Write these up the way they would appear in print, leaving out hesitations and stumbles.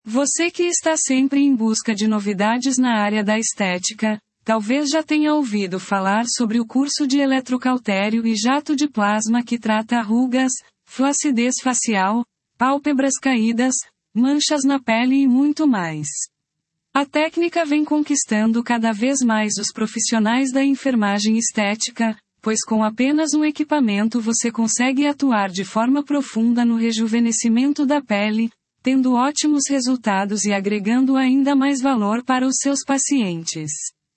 Você que está sempre em busca de novidades na área da estética, talvez já tenha ouvido falar sobre o curso de eletrocautério e jato de plasma que trata rugas, flacidez facial, pálpebras caídas, manchas na pele e muito mais. A técnica vem conquistando cada vez mais os profissionais da enfermagem estética, pois com apenas um equipamento você consegue atuar de forma profunda no rejuvenescimento da pele, tendo ótimos resultados e agregando ainda mais valor para os seus pacientes.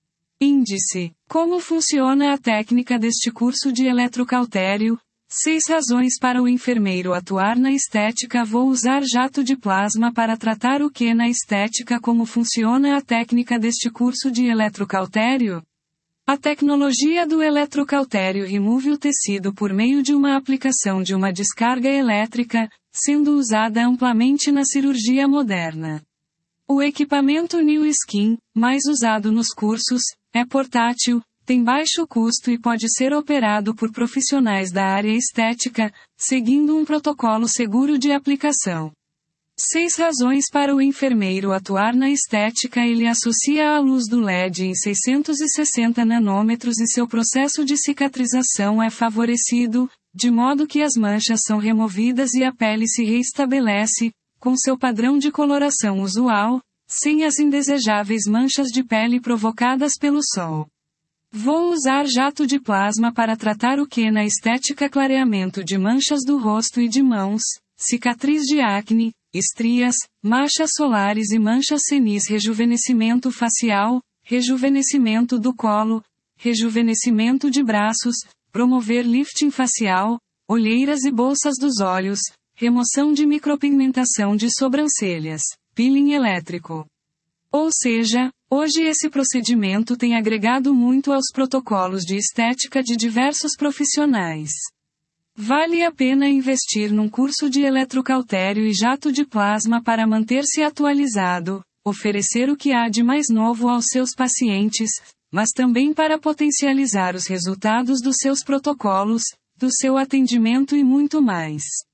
Índice: como funciona a técnica deste curso de eletrocautério? 6 razões para o enfermeiro atuar na estética. Vou usar jato de plasma para tratar o que na estética. Como funciona a técnica deste curso de eletrocautério? A tecnologia do eletrocautério remove o tecido por meio de uma aplicação de uma descarga elétrica, sendo usada amplamente na cirurgia moderna. O equipamento New Skin, mais usado nos cursos, é portátil, tem baixo custo e pode ser operado por profissionais da área estética, seguindo um protocolo seguro de aplicação. 6 razões para o enfermeiro atuar na estética. Ele associa a luz do LED em 660 nanômetros e seu processo de cicatrização é favorecido, de modo que as manchas são removidas e a pele se reestabelece, com seu padrão de coloração usual, sem as indesejáveis manchas de pele provocadas pelo sol. Vou usar jato de plasma para tratar o que na estética: clareamento de manchas do rosto e de mãos, cicatriz de acne, estrias, manchas solares e manchas senis, rejuvenescimento facial, rejuvenescimento do colo, rejuvenescimento de braços, promover lifting facial, olheiras e bolsas dos olhos, remoção de micropigmentação de sobrancelhas, peeling elétrico. Ou seja, hoje esse procedimento tem agregado muito aos protocolos de estética de diversos profissionais. Vale a pena investir num curso de eletrocautério e jato de plasma para manter-se atualizado, oferecer o que há de mais novo aos seus pacientes, mas também para potencializar os resultados dos seus protocolos, do seu atendimento e muito mais.